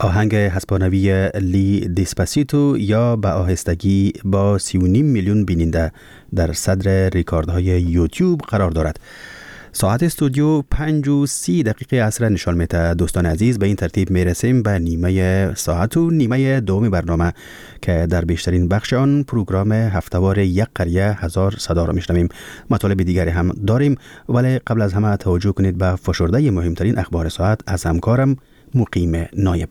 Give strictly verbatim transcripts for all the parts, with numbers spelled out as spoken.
آهنگ هسپانوی لی دیسپاسیتو یا به آهستگی با سی و نیم میلیون بیننده در صدر ریکاردهای یوتیوب قرار دارد. ساعت استودیو پنج و سی دقیقه عصر نشان میده. دوستان عزیز، به این ترتیب میرسیم به نیمه ساعت و نیمه دوم برنامه که در بیشترین بخش آن پروگرام هفتهوار یک قریه هزار صدا را میشنویم. مطالب دیگری هم داریم، ولی قبل از همه توجه کنید به فشرده مهمترین اخبار ساعت از همکارم مقیم نایب.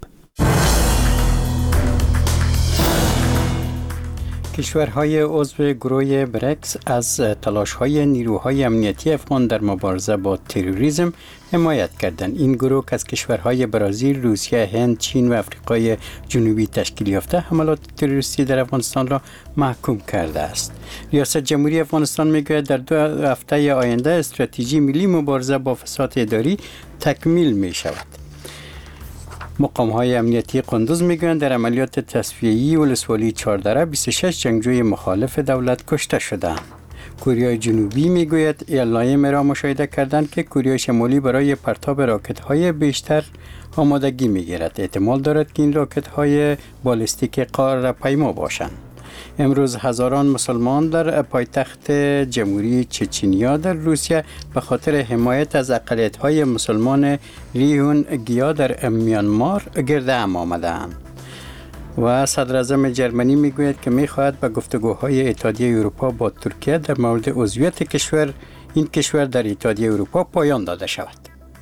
کشورهای عضو گروه برکس از تلاش‌های نیروهای امنیتی افغان در مبارزه با تروریسم حمایت کردند. این گروه از کشورهای برزیل، روسیه، هند، چین و آفریقای جنوبی تشکیل یافته حملات تروریستی در افغانستان را محکوم کرده است. ریاست جمهوری افغانستان میگوید در دو هفته آینده استراتژی ملی مبارزه با فساد اداری تکمیل می شود. مقام‌های امنیتی قندوز میگویند در عملیات تصفیه‌ای ولسوالی چهاردره بیست و شش جنگجوی مخالف دولت کشته شدند. کره جنوبی میگوید اعلایم را مشاهده کردند که کره شمالی برای پرتاب راکت‌های بیشتر آمادگی میگیرد. احتمال دارد که این راکت‌های بالستیک قاره‌پیما باشند. امروز هزاران مسلمان در پایتخت جمهوری چچنیا در روسیه به خاطر حمایت از اقلیت‌های مسلمان روهینگیا در میانمار گرد هم آمدند. و صدر اعظم جرمنی میگوید که میخواهد به گفتگوهای اتحادیه اروپا با ترکیه در مورد عضویت کشور این کشور در اتحادیه اروپا پایان داده شود.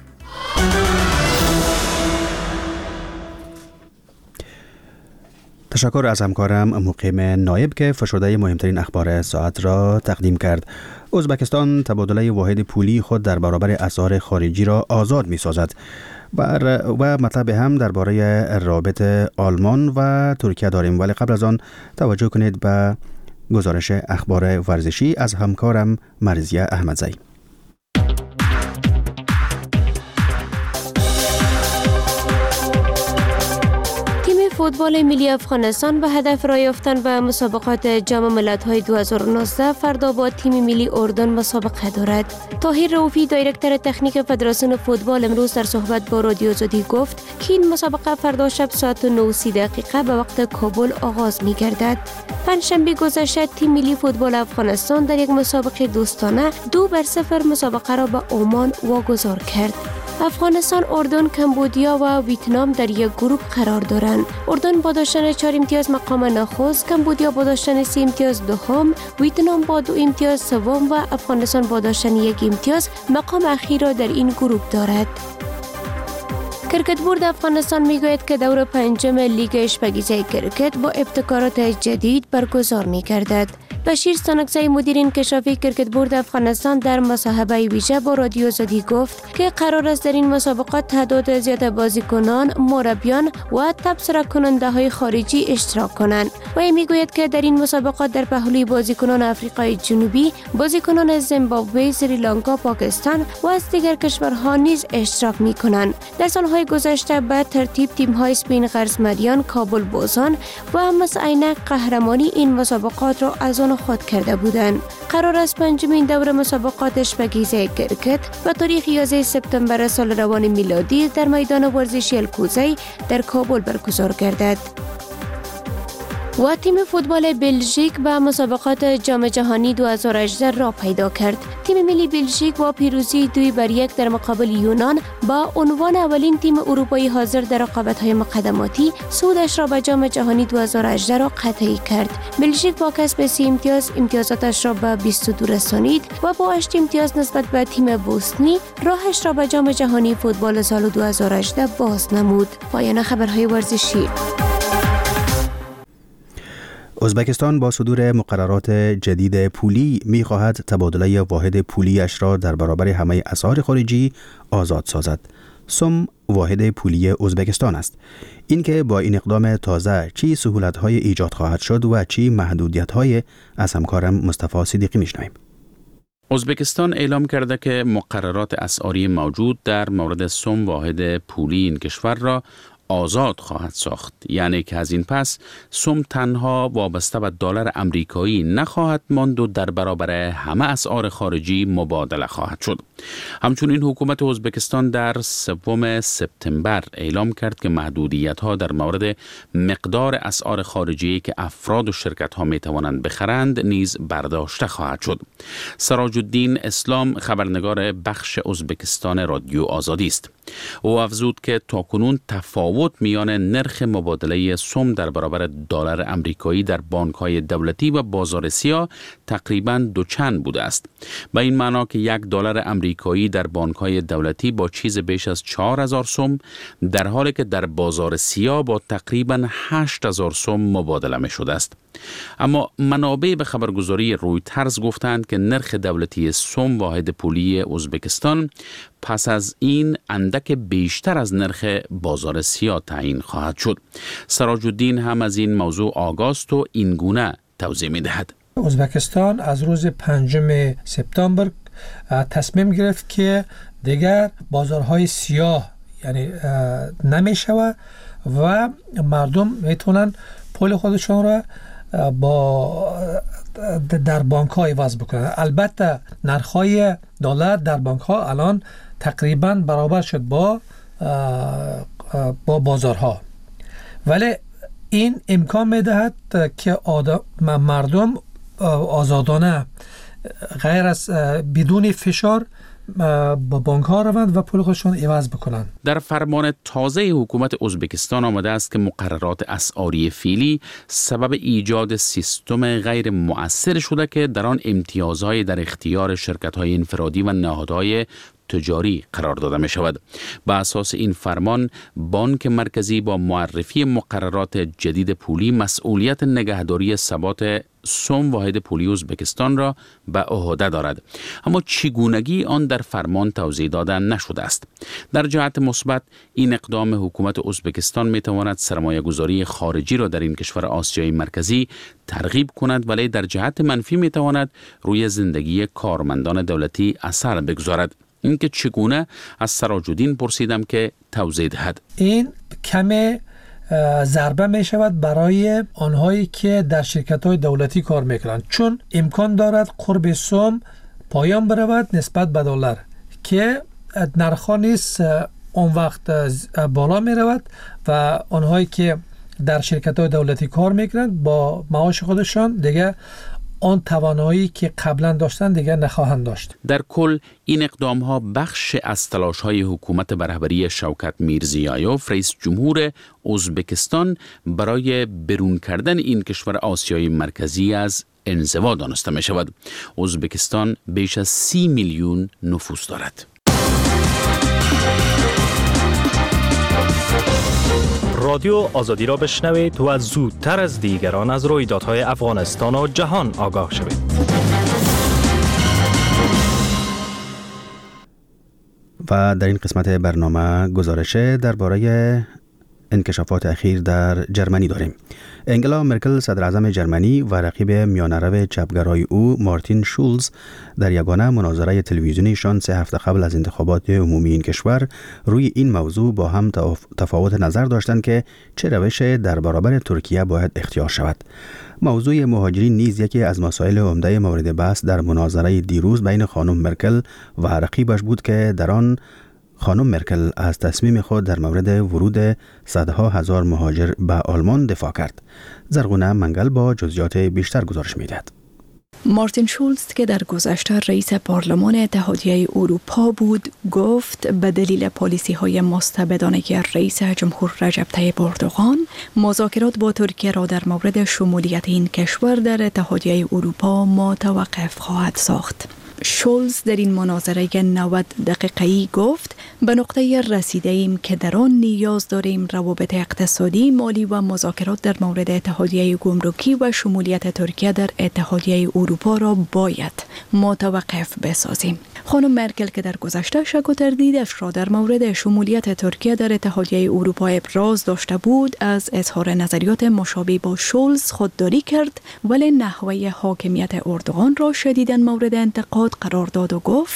تشکر از همکارم مقیم نایب که فشرده مهمترین اخبار ساعت را تقدیم کرد. ازبکستان تبادله واحد پولی خود در برابر اسعار خارجی را آزاد می سازد و مطلب هم درباره رابط آلمان و ترکیه داریم، ولی قبل از آن توجه کنید به گزارش اخبار ورزشی از همکارم مرزیه احمدزی. فوتبال ملی افغانستان به هدف راه یافتن به مسابقات جام ملت‌های دو هزار و نوزده فردا با تیم ملی اردن مسابقه دارد. طاهر رؤوفی دایرکتور تکنیک فدراسیون فوتبال امروز در صحبت با رادیو آزادی گفت که این مسابقه فردا شب ساعت نه و سی دقیقه به وقت کابل آغاز می‌گردد. پنجشنبه گذشته تیم ملی فوتبال افغانستان در یک مسابقه دوستانه دو بر صفر مسابقه را به عمان واگذار کرد. افغانستان، اردن، کمبودیا و ویتنام در یک گروه قرار دارند. اردن با داشتن چهار امتیاز مقام نخست، کمبودیا با داشتن سه امتیاز دوم، ویتنام با دو امتیاز سوم و افغانستان با داشتن یک امتیاز مقام اخیر را در این گروه دارد. کرکت بورد افغانستان میگوید که دور پنجم لیگ اشپگیزه کرکت با ابتکارات جدید برگزار می‌گردد. بشیر سانکزی مدیر انکشافی کرکت بورد افغانستان در مصاحبه ویژه با رادیو آزادی گفت که قرار است در این مسابقات تعداد زیاد بازیکنان، مربیان و تبصره کننده های خارجی اشتراک کنند. و میگوید که در این مسابقات در پهلوی بازیکنان آفریقای جنوبی، بازیکنان زیمبابوه، سریلانکا، پاکستان و از دیگر کشورها نیز اشتراک می‌کنند. در سالهای گذشته به ترتیب تیم‌های سپین قرصمریان، کابل بوزان و مس عینک قهرمانی این مسابقات را از آن خود کرده بودند. قرار است پنجمین دور مسابقات اشپگیزه کرکت و تاریخ یازده سپتامبر سال روان میلادی در میدان ورزشی الکوزی در کابل برگزار گردد. و تیم فوتبال بلژیک به مسابقات جام جهانی دو هزار و هجده را پیدا کرد. تیم ملی بلژیک با پیروزی دوی بر یک در مقابل یونان با عنوان اولین تیم اروپایی حاضر در رقابت‌های مقدماتی صعودش را به جام جهانی دو هزار و هجده را قطعی کرد. بلژیک با کسب سه امتیاز امتیازاتش را به بیست و دو رسانید و با هشت امتیاز نسبت به تیم بوسنی راهش را به جام جهانی فوتبال سال دو هزار و هجده باز نمود. پایان خبرهای ورزشی. ازبکستان با صدور مقررات جدید پولی می‌خواهد تبادله واحد پولیش را در برابر همه اسعار خارجی آزاد سازد. سوم واحد پولی ازبکستان است. اینکه با این اقدام تازه چی سهولت‌های ایجاد خواهد شد و چی محدودیت‌های از همکارم مصطفی صدیقی می‌شنویم. ازبکستان اعلام کرده که مقررات اسعاری موجود در مورد سوم واحد پولی این کشور را آزاد خواهد ساخت، یعنی که از این پس سوم تنها وابسته به دلار امریکایی نخواهد ماند و در برابر همه اسعار خارجی مبادله خواهد شد. همچنین حکومت ازبکستان در سوم سپتامبر اعلام کرد که محدودیت‌ها در مورد مقدار اسعار خارجی که افراد و شرکت‌ها می‌توانند بخرند نیز برداشته خواهد شد. سراج الدین اسلام خبرنگار بخش ازبکستان رادیو آزادی است. او افزود که تاکنون تفاوت میان نرخ مبادله سوم در برابر دلار امریکایی در بانک‌های دولتی و بازار سیاه تقریباً دوچند بوده است. به این معنا که یک دلار امریکایی در بانک‌های دولتی با چیز بیش از چهار هزار سوم، در حالی که در بازار سیاه با تقریباً هشت هزار سوم مبادله می شده است. اما منابع به خبرگزاری رویترز گفتند که نرخ دولتی سوم واحد پولی ازبکستان پس از این اندک بیشتر از نرخ بازار سیاه تعیین خواهد شد. سراج الدین هم از این موضوع آگاست و این گونه توضیح می دهد. ازبکستان از روز پنجم سپتامبر تصمیم گرفت که دیگر بازارهای سیاه یعنی نمی شود و مردم میتونن پول خودشون را با در بانک ها عوض بکنن. البته نرخ‌های دلار در بانک ها الان تقریبا برابر شد با با بازارها، ولی این امکان میدهد که مردم آزادانه غیر از بدون فشار با بانک ها روند و پول خودشون عوض بکنن. در فرمان تازه حکومت ازبکستان آمده است که مقررات اسعاری فعلی سبب ایجاد سیستم غیر مؤثر شده که در آن امتیازهای در اختیار شرکت‌های انفرادی و نهادهای تجاری قرار داده می شود. با اساس این فرمان بانک مرکزی با معرفی مقررات جدید پولی مسئولیت نگهداری ثبات سوم واحد پولی ازبکستان را به عهده دارد، اما چگونگی آن در فرمان توضیح داده نشده است. در جهت مثبت این اقدام حکومت ازبکستان می تواند سرمایه گذاری خارجی را در این کشور آسیای مرکزی ترغیب کند، ولی در جهت منفی می تواند روی زندگی کارمندان دولتی اثر بگذارد. اینکه چگونه از سراج الدین پرسیدم که توضیح دهد. این کمی ضربه می شود برای آنهایی که در شرکت‌های دولتی کار میکنند، چون امکان دارد قرب سوم پایان برود نسبت به دلار که نرخ‌ها نیز اون وقت بالا می رود و آنهایی که در شرکت‌های دولتی کار میکنند با معاش خودشان دیگه آن توانایی که قبلا داشتن دیگر نخواهند داشت. در کل این اقدام ها بخش از تلاش های حکومت به رهبری شوکت میرزیایوف رئیس جمهور ازبکستان برای برون کردن این کشور آسیای مرکزی از انزوا دانسته می شود. ازبکستان بیش از سی میلیون نفوس دارد. رادیو آزادی را بشنوید و زودتر از دیگران از رویدادهای افغانستان و جهان آگاه شوید. و در این قسمت برنامه گزارش درباره انکشافات اخیر در جرمنی داریم. انگلا مرکل صدر اعظم جرمنی و رقیب میانه‌رو چپگرای او مارتین شولز در یگانه مناظره تلویزیونیشان سه هفته قبل از انتخابات عمومی این کشور روی این موضوع با هم تفاوت نظر داشتند که چه روش در برابر ترکیه باید اختیار شود. موضوع مهاجرین نیز یکی از مسائل عمده مورد بحث در مناظره دیروز بین خانم مرکل و رقیبش بود که در آن خانم مرکل از تصمیم خود در مورد ورود صدها هزار مهاجر به آلمان دفاع کرد. زرغونه منگل با جزئیات بیشتر گزارش می‌دهد. مارتین شولز که در گذشته رئیس پارلمان اتحادیه اروپا بود گفت به دلیل پالیسی‌های مستبدانه رئیس جمهور رجب طیب اردوغان مذاکرات با ترکیه را در مورد شمولیت این کشور در اتحادیه اروپا متوقف خواهد ساخت. شولز در این مناظره نود دقیقه‌ای گفت به نقطه رسیده ایم که در آن نیاز داریم روابط اقتصادی، مالی و مذاکرات در مورد اتحادیه گمرکی و شمولیت ترکیه در اتحادیه اروپا را باید متوقف بسازیم. خانم مرکل که در گذشته شک و تردیدش را در مورد شمولیت ترکیه در اتحادیه اروپا ابراز داشته بود، از اظهار نظریات مشابه با شولز خودداری کرد، ولی نحوه حاکمیت اردوغان را شدیداً مورد انتقاد قرار داد و گفت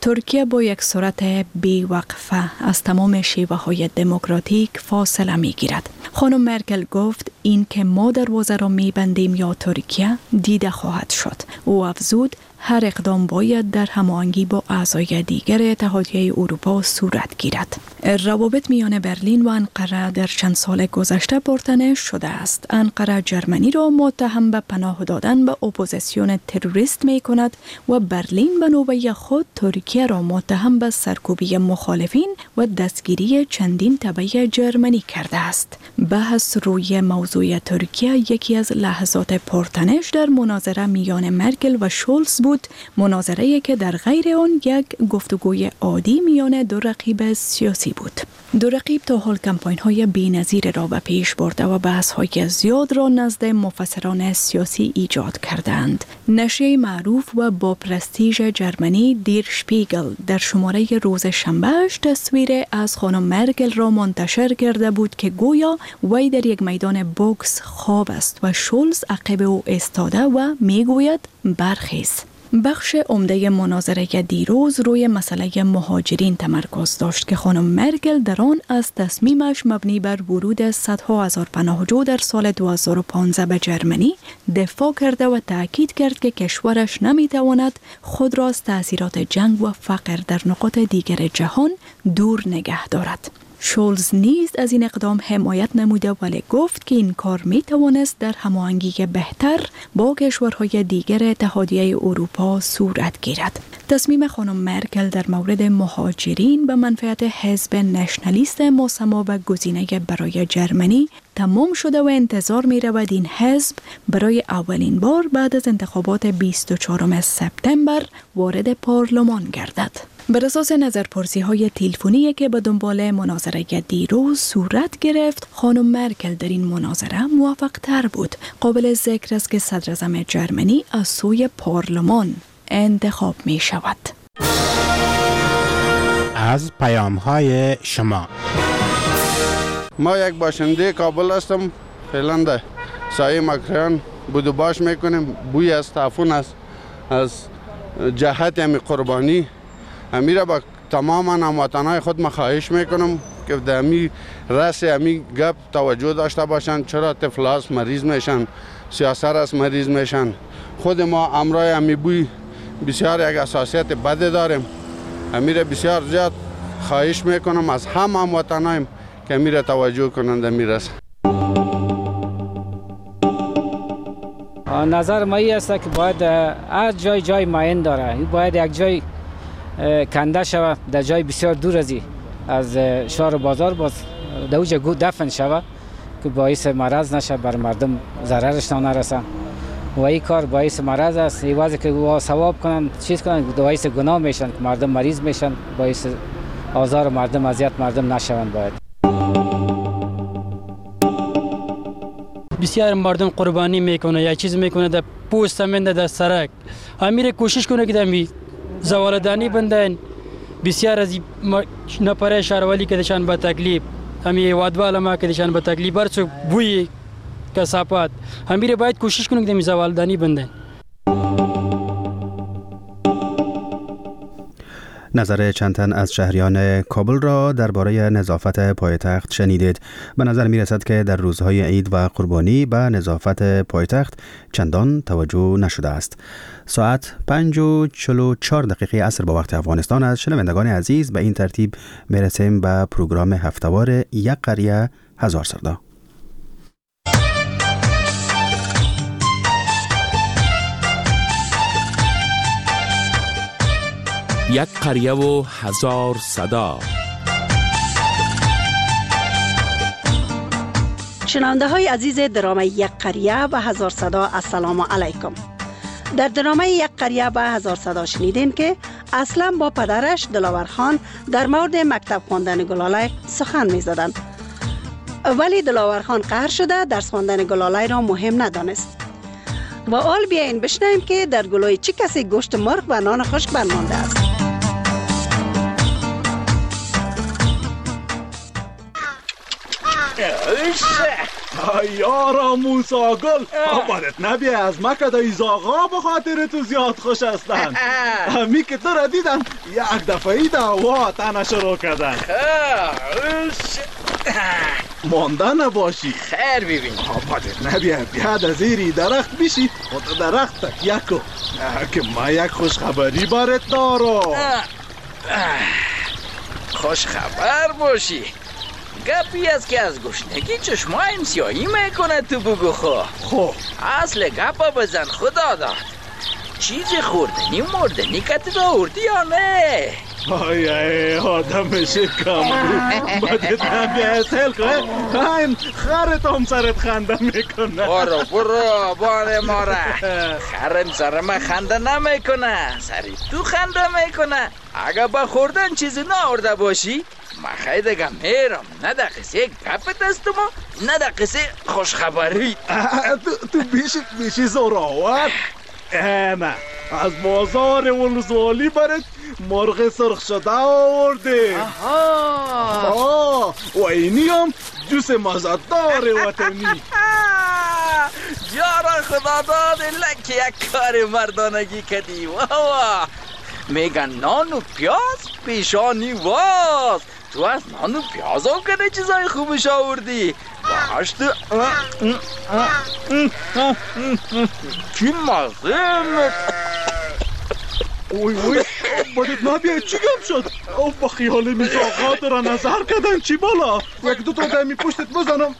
ترکیه با یک سرعت بی‌وقفه از تمام شیوه های دموکراتیک فاصله می گیرد. خانم مرکل گفت این که ما دروازه را می بندیم یا ترکیه دیده خواهد شد. او افزود هر اقدام باید در هماهنگی با اعضای دیگر اتحادیه اروپا صورت گیرد. روابط میان برلین و انقره در چند سال گذشته پرتنش شده است. انقره جرمنی را متهم به پناه دادن به اپوزیسیون تروریست می کند و برلین به نوبه خود ترکیه را متهم به سرکوبی مخالفین و دستگیری چندین تبع جرمنی کرده است. بحث روی موضوع ترکیه یکی از لحظات پرتنش در مناظره میان مرکل و شولز بود، مناظره‌ای که در غیر آن یک گفتگوی عادی میان دو رقیب سیاسی بود. دو رقیب تا حال کمپاین‌های بی‌نظیر را به پیش برده و بحث‌های زیاد را نزد مفسران سیاسی ایجاد کردند. نشریه معروف و با پرستیژ جرمنی دیر شپیگل در شماره روز شنبهش تصویر از خانم مرکل را منتشر کرده بود که گویا وی در یک میدان بوکس خواب است و شولز عقب او ایستاده و میگوید برخیز. بخش عمده مناظره دیروز روی مسئله مهاجرین تمرکز داشت که خانم مرکل در آن از تصمیمش مبنی بر ورود صدها هزار پناهجو در سال دو هزار و پانزده به جرمنی دفاع کرده و تأکید کرد که کشورش نمیتواند خود را از تأثیرات جنگ و فقر در نقاط دیگر جهان دور نگه دارد. شولز نیز از این اقدام حمایت نموده ولی گفت که این کار می توانست در هماهنگی بهتر با کشورهای دیگر اتحادیه اروپا صورت گیرد. تصمیم خانم مرکل در مورد مهاجرین به منفعت حزب نشنالیست مسما و گزینه برای جرمنی تمام شده و انتظار می رود این حزب برای اولین بار بعد از انتخابات بیست و چهارم سپتامبر وارد پارلمان گردد. بر اساس نظرپرسی های تلفنی که به دنبال مناظره دیروز صورت گرفت، خانم مرکل در این مناظره موفق تر بود. قابل ذکر است که صدر اعظم جرمنی از سوی پارلمان انتخاب می شود. از پیام های شما ما یک باشنده کابل هستم. فعلا در سایه مکران بود و باش میکنیم. بوی از تعفن است از جهت همی قربانی. امیره با تمام هموطنهای خود ما خواهش میکنم که در امی رس امی گپ توجه داشته باشن. چرا طفلاس مریض میشن، سیاسر است مریض میشن. خود ما امرای امی بوی بسیار یک اساسیت بده داریم. امیره بسیار زیاد خواهش میکنم از هم هموطنایم که امیره توجه کنند امی رس. نظر ما این است که باید هر جای جای معین داره. باید یک جای کنده شود در جای بسیار دور ازی از شهر و بازار، باز در اوجه دفن شود که باعث مرض نشه، بر مردم ضررش نرسه. و این کار باعث مرض است. این واسه که ثواب کنن چیز کنن باعث گناه میشن که مردم مریض میشن، باعث آزار مردم اذیت مردم نشوند. باید بسیار مردم قربانی میکنه، یک چیز میکنه در پوست منده در سرک. امیر کوشش کنه که دمی زوالدانی بندن. بسیار از نپره شهرولی که دشان به تکلیف، همی وادوالا ما که دشان به تکلیف برسو بوی کسافات. امیر باید کوشش کنه که دمی زوالدانی بندن. نظر چند تن از شهریان کابل را درباره نظافت پایتخت شنیدید. به نظر می رسد که در روزهای عید و قربانی به نظافت پایتخت چندان توجه نشده است. ساعت پنج و چهل و چهار دقیقه عصر با وقت افغانستان است. شنوندگان عزیز، به این ترتیب می رسیم به پروگرام هفته‌وار یک قریه هزار سردا. یک قریه و هزار صدا. شنونده های عزیز درامه یک قریه و هزار صدا، السلام علیکم. در درامه یک قریه و هزار صدا شنیدین که اصلا با پدرش دلاور خان در مورد مکتب خواندن گلاله سخن می زدن. ولی دلاور خان قهر شده درس خواندن گلاله را مهم ندانست. و حال بیاین بشنویم که در گلوی چه کسی گوشت مرغ و نان خشک بنمانده است. یارا موسی گل آبادت نبیه از مکه ایزاغا به خاطر تو زیاد خوش هستن. همی که تو را دیدم یک دفعی دعوا تنه شروع کردن. مانده نباشی. خیر ببین. آبادت نبیه بیاد از ایری درخت بیشی خود درخت تکیه کن که ما یک خوش خبری بارت دارم. خوش خبر باشی. گپی است که از گشنگی چشمایم سیاهی میکنه تو بگو خو. خب اصل گپا بزن خدا داد. چیزی خوردنی مردنی کتی دا اردی یا نه؟ آی آی آدم شکم بود بدت نبیه اصل که این خرت هم سرت خنده میکنه. برو برو باره ماره خرم سرم خنده نمیکنه سری تو خنده میکنه. اگه با خوردن چیزی نارده باشی ما خیلی دگه میرم نه در قصه گپت هستم نه در قصه خوشخبری. تو بیشی بیشی زوراور نه از بازار ولزوالی برد مرغ سرخ شده آورده. آها و اینی هم جوس مزدار وطنی. یارا خدا داد لکه یک کار مردانگی کدی. واوا میگن نان و پیاز پیشانی واز. تو از نان و پیاز هم کنه چیزای خوبش آوردی. باش تو چی مزه. اوی اوی بدت نبیه چی گم شد؟ او با خیال میزاقات را نظر کردن چی بالا؟ یک دو تا دمی پشتت بزنم.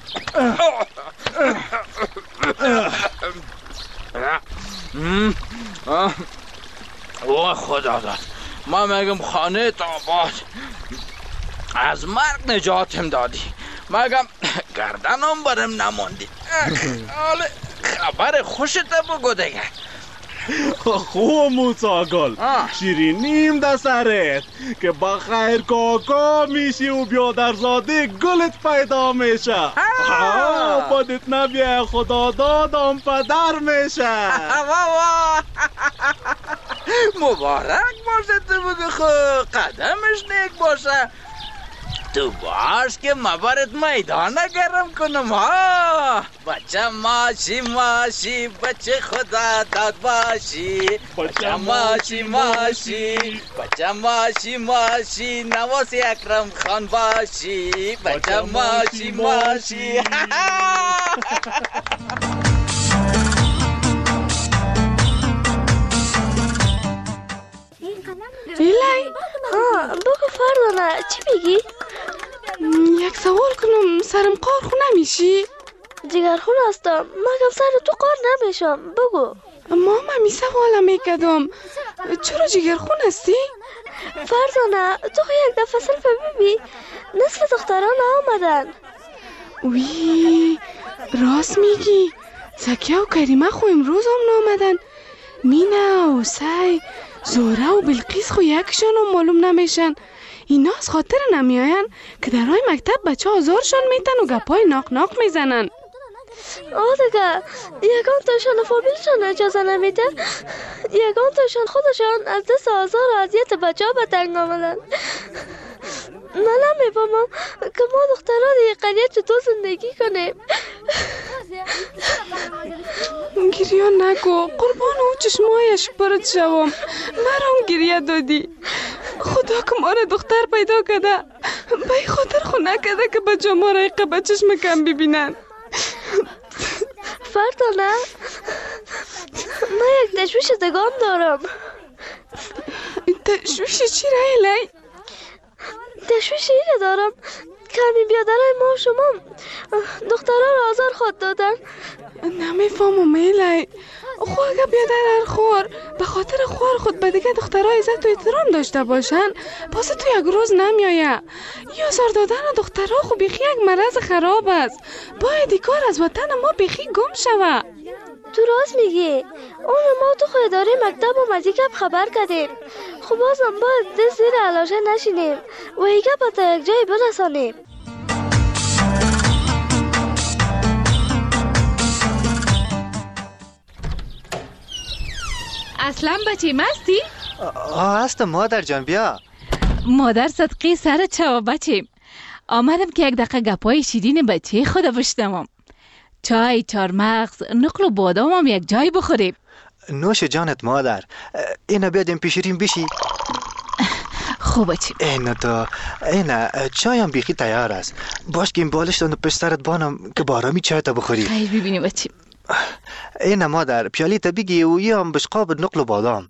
اوه خدا داد ما مگم خانه تا باد از مرگ نجاتم دادی. مگم گردنم برم نماندی. حالا خبر خوشت بگو دیگه. خوب موسی گل شیرینیم در سرت که با خیر کاکا میشی و بیادرزاده گلت پیدا میشه. بدت نبیه خدا دادم پدر میشه. مبارک باشه تو بگو خو قدمش نیک باشه. تو باش که مبارت میدان گرم کنم. ها بچه ماشی ماشی بچه خدا داد باشی. بچه ماشی ماشی بچه ماشی ماشی نواز اکرم خان باشی. بچه ماشی ماشی لیلی ها بگو فردانه چی بگی؟ یک سوال کنم سرم قار خو نمیشی؟ جگرخون هستم مگم سر تو قار نمیشم بگو. ماما می سوالم میکدم چرا جگرخون هستی؟ فرزانه تو یک دفعه صرف ببی نصف دختران آمدن. وی راست میگی زکیه و کریمه خو امروز هم نامدن. مینا و سعی زهره و بلقیس خو یکشان هم معلوم نمیشن. اینا از خاطر نمیاین که در های مکتب بچه آزارشان میتن و گپای ناق ناق میزنن. آه دیگه یکان تاشان فامیلشان اجازه نمیده. یکان تاشان خودشان از دست آزار و اذیت بچه ها به تنگ آمدن. من نمیفهمم که ما دختران یک قریه چطور زندگی کنیم. گریه نگو قربان او چشمایش برد شوم. مرام گریه دادی. خدا که ما را دختر پیدا کده به خاطر خو نکده که بچه ما را ایقه چشم کم ببینن. فردانه من یک تشویش دگان دارم. تشویش چی را ایلی؟ تشویش اینه دارم کمی بیادرهای ما و شما دخترها را آزار خود دادن. نمیفهمم ایلی. خو اگه بیادر خور به خاطر خور خود به دیگه دخترها عزت و احترام داشته باشن پس تو یک روز نمیایه. یا آزار دادن دخترها خو بیخی یک مرض خراب است. باید این کار از وطن ما بیخی گم شوه. تو راست میگی. اون ما تو خو اداره مکتب هم از یک خبر کردیم. خب بازم باید دست زیر علاشه نشینیم و این گپ تا یک جای برسانیم. اصلا بچه مستی؟ آه هستم مادر جان بیا. مادر صدقی سر چوا بچه. آمدم که یک دقیقه گپای شیرین بچه خود بشنوم. چای، چارمغز، نقل و بادام هم یک جای بخوریم. نوش جانت مادر. اینا بیادیم پیشیرین بشی. خوب بچه. اینا تا اینا چایم بیخی تیار است. باش که این بالش دانو پشت سرت بانم که بارامی چای تا بخوری. خیر ببینیم بچه. اینا مادر پیالی تا بگی و یه هم بشقاب نقل و بادام.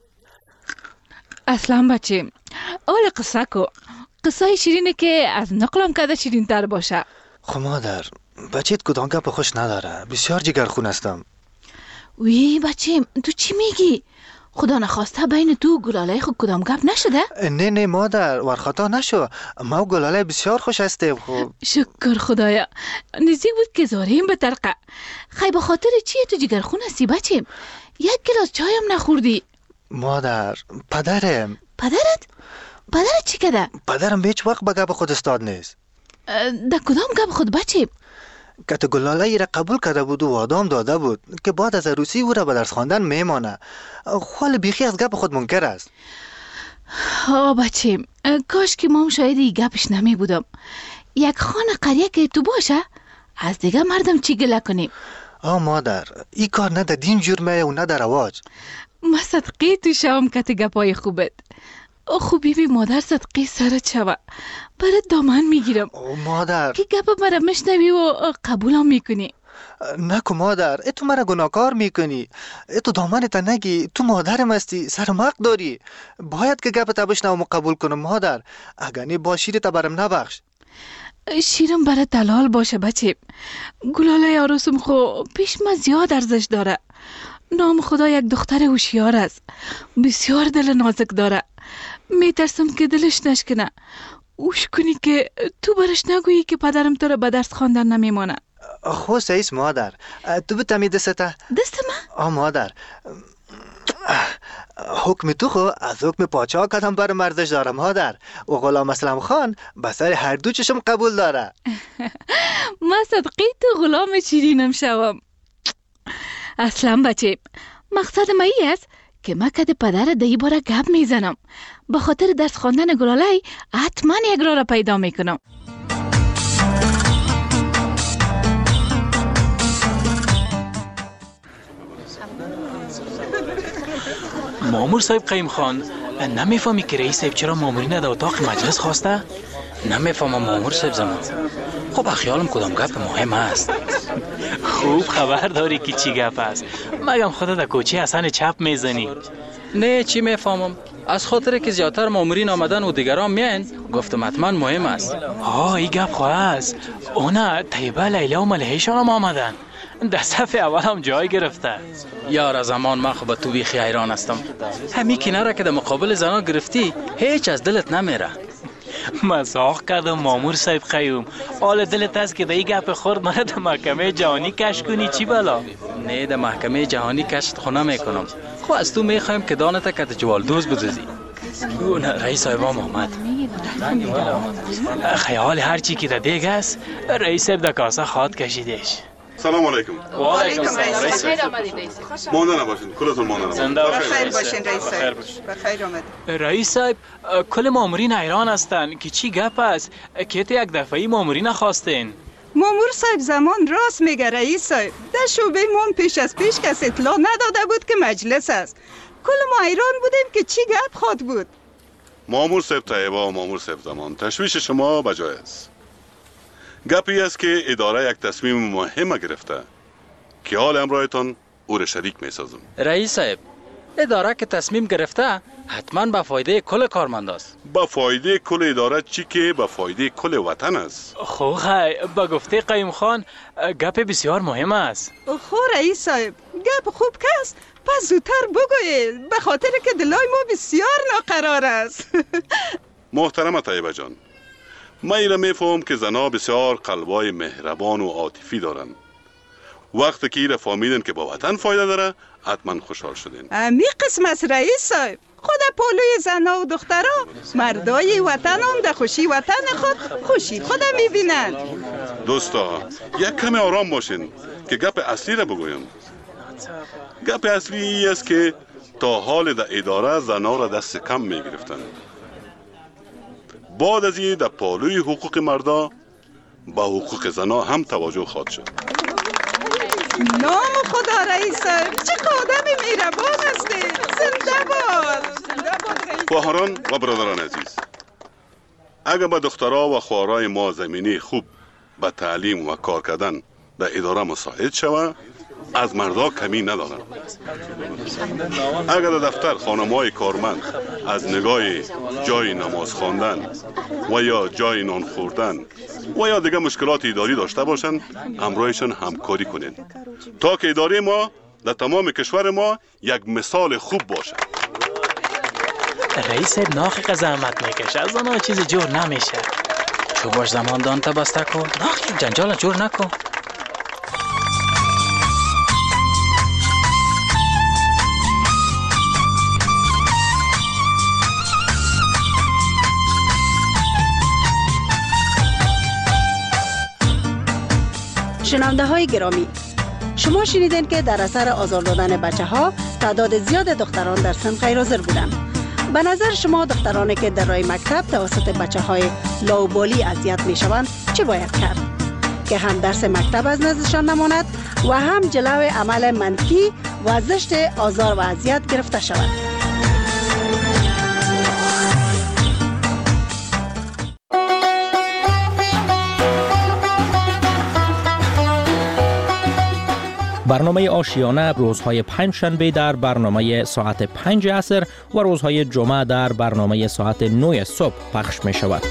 اصلا بچه اول قصه کو. قصه شیرینه که از نقلم کده شیرین تر باشه. خب مادر بچهت کدام گپ خوش نداره. بسیار جگرخون هستم. وی بچه تو چی میگی؟ خدا نخواسته بین تو و گلاله خود کدام گپ نشده؟ نه نه مادر ورخطا نشو. ما و گلاله بسیار خوش هستیم. خب شکر خدایا. نزدیک بود که زاریم به ترقه. خی به خاطر چیه تو جگرخون هستی بچه؟ یک گلاس چایم نخوردی؟ مادر پدرم. پدرت؟ پدرت چی کده؟ پدرم هیچ وقت به گپ خود استاد نیست. ده کدام گپ خود بچه؟ که تو گلاله ای را قبول کرده بود و وعدام داده بود که بعد از عروسی او را به درس خواندن میمانه. خال بیخی از گپ خود منکر است. آه بچه کاش که ما شاید ای گپش نمی بودم. یک خانه قریه که تو باشه از دیگه مردم چی گله کنیم؟ آه مادر ای کار نه در دین جرمه و نه در رواج. ما صدقی تو شوم که گپای خوبت. خوبی بی مادر صدقی سرت شوه برات دامن میگیرم. مادر که گپ مرا مشنوی و قبولم میکنی. نکو مادر ای تو مرا گناهکار میکنی. ای تو دامنت نگی. تو مادرم هستی سرمق داری. باید که گپ تا بشنوم و قبول کنم مادر. اگر نی با شیر تا برم نبخش. شیرم برای دلال باشه بچه. گلاله عروسم خو پیش من زیاد ارزش داره. نام خدا یک دختر هوشیار است. بسیار دل نازک داره. میترسم که دلش نشکنه. اوش کنی که تو برش نگویی که پدرم تو را به درس خواندن نمیمانه. خو سیس مادر تو بتمی دسته. دست من؟ آه مادر حکم تو خو از حکم پاچا کدام بر مرزش داره مادر. و غلام اسلم خان بسر هر دو چشم قبول داره. من صدقی تو غلام شیرینم شوم. اصلا بچه مقصد ما ای است که من کده پدر دهی باره گپ میزنم. به خاطر درس خواندن گلاله حتما یک راه را پیدا میکنم. مامور صاحب قیم خان نمیفهمی که رئیس صاحب چرا مامورین در اتاق مجلس خواسته؟ نمیفهمم مامور صاحب زمان. خب خیالم کدام گپ مهم است. خوب خبر داری که چی گپ است. مگم خودت در کوچه حسن چپ میزنی؟ نه چی میفهمم. از خاطر که زیادتر مامورین آمدن و دیگران میان گفتم حتما مهم است. آه این گپ خواه است. اونا طیبه لیلا و ملحیشان هم آمدن. در صف اول هم جای گرفته. یار زمان من خب تو بیخی حیران هستم. همین کناره که در مقابل زنا گرفتی هیچ از دلت نمیره. مزاق کردم مامور صاحب قیوم. حال دلت است که در این گپ خورد مرا در محکمه جهانی کش کنی چی بلا؟ نه در محکمه جهانی کشت خونه میکنم. خب از تو میخوایم که دانتا که جوال دوز بدوزی. اون رئیس صاحب هم آمد. خیال هرچی که در دیگ است رئیس صاحب در کاسه خواد کشیدش. سلام علیکم. و علیکم السلام رئیس. خیر آمدید رئیس. مانده نباشین. کلتون مانده نباشین. زنده بخیر باشین رئیس صاحب. بخیر آمدید. رئیس صاحب کل مامورین حیران هستند که چی گپ است که تو یک دفعه مامورین خواستین. مامور صاحب زمان راست میگه رئیس صاحب. در شعبه من پیش از پیش کس اطلاع نداده بود که مجلس است. کل ما حیران بودیم که چی گپ خواد بود. مامور صاحب طیبه و مامور صاحب زمان تشویش شما بجای است. گپی است که اداره یک تصمیم مهم گرفته که حال امرایتان او را شریک می سازم. رئیس صاحب اداره که تصمیم گرفته حتما به فایده کل کارمند است. به فایده کل اداره چی که به فایده کل وطن است. خو خی با گفته قیم خان گپ بسیار مهم است. خو رئیس صاحب گپ خوب کس پس زودتر بگویید به خاطر که دلای ما بسیار ناقرار است. محترم طیبه جان من ایره میفهم که زنها بسیار قلبای مهربان و عاطفی دارن. وقتی که ایره فهمیدن که با وطن فایده داره حتما خوشحال شدین. امی قسم از رئیس صاحب خود پولوی زنها و دخترها مردای وطن هم در خوشی وطن خود خوشی خود میبینن. دوستا یک کمی آرام باشین که گپ اصلی را بگویم. گپ اصلی ای است که تا حال در اداره زنها را دست کم میگرفتن. بعد از این در پالوی حقوق مردا با حقوق زنا هم توجه خواهد شد. نام خدا رئیس، چه آدم مهربان هستی. زنده باد. خواهران و برادران عزیز، اگر به دخترها و خواهرای ما زمینه خوب به تعلیم و کار کردن در اداره مساعد شود، از مردا کمی ندارند. اگر در دفتر خانم‌های کارمند از نگاه جای نماز خواندن و یا جای نان خوردن و یا دیگه مشکلات اداری داشته باشند، همراهشان همکاری کنید تا که اداره ما در تمام کشور ما یک مثال خوب باشد. رئیس ناخی زحمت میکشه، از آنها چیز جور نمیشه. چو باش زمان دان تا بسته کن، ناخی جنجال جور نکن. شنونده های گرامی، شما شنیدین که در اثر آزار دادن بچه ها تعداد زیاد دختران در سن غیرحاضر بودند. به نظر شما دخترانی که در راه مکتب توسط بچه های لاابالی اذیت می شوند چه باید کرد که هم درس مکتب از نزدشان نماند و هم جلوی عمل منفی و زشت آزار و اذیت گرفته شود؟ برنامه آشیانه روزهای پنج شنبه در برنامه ساعت پنج عصر و روزهای جمعه در برنامه ساعت نه صبح پخش می شود.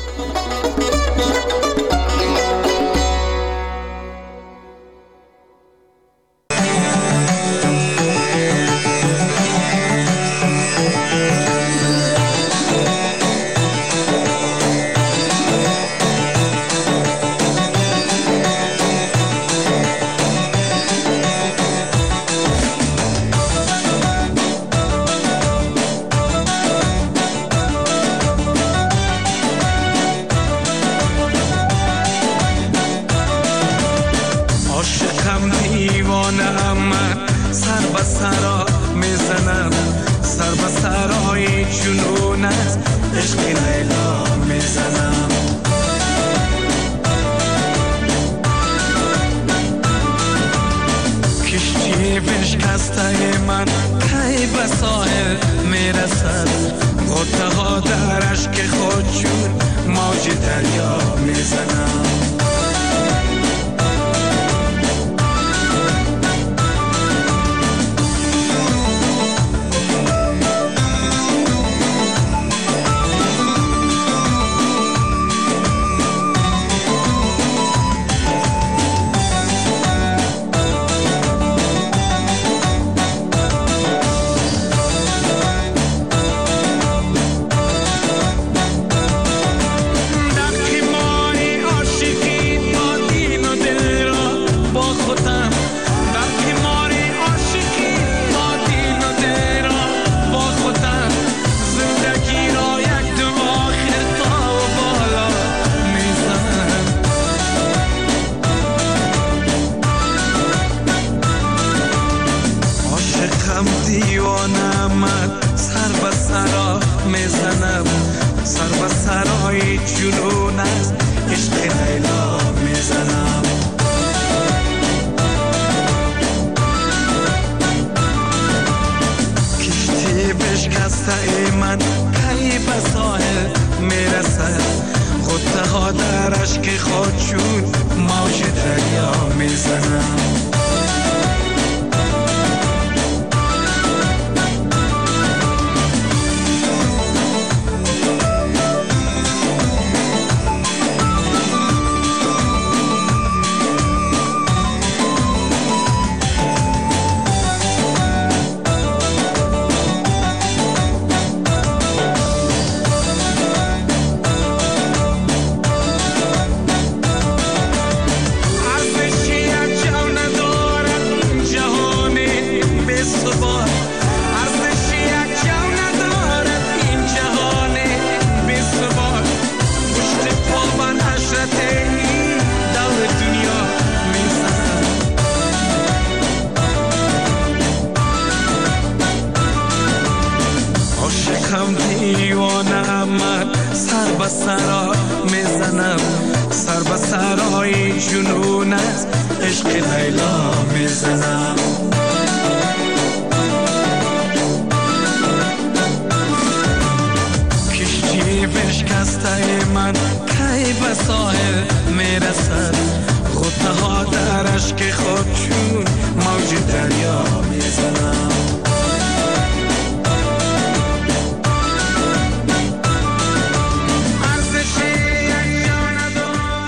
As و سرای جنون است عشق لیلا میزنم. کشتی بشکسته من کی به ساحل میرسد، غوطه ها در اشک خود چون موج دریا